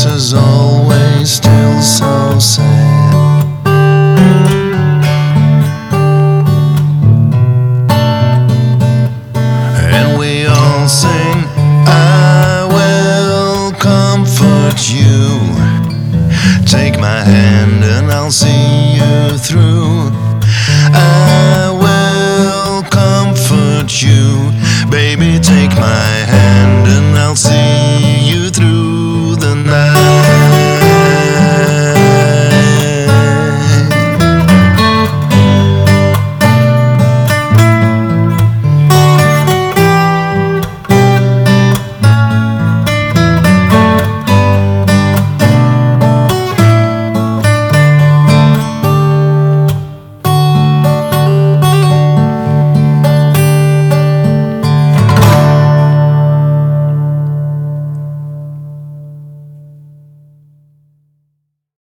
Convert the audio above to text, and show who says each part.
Speaker 1: is always still so sad. And we all sing, I will comfort you. Take my hand and I'll see you through. I will comfort you. Baby, take my hand and I'll see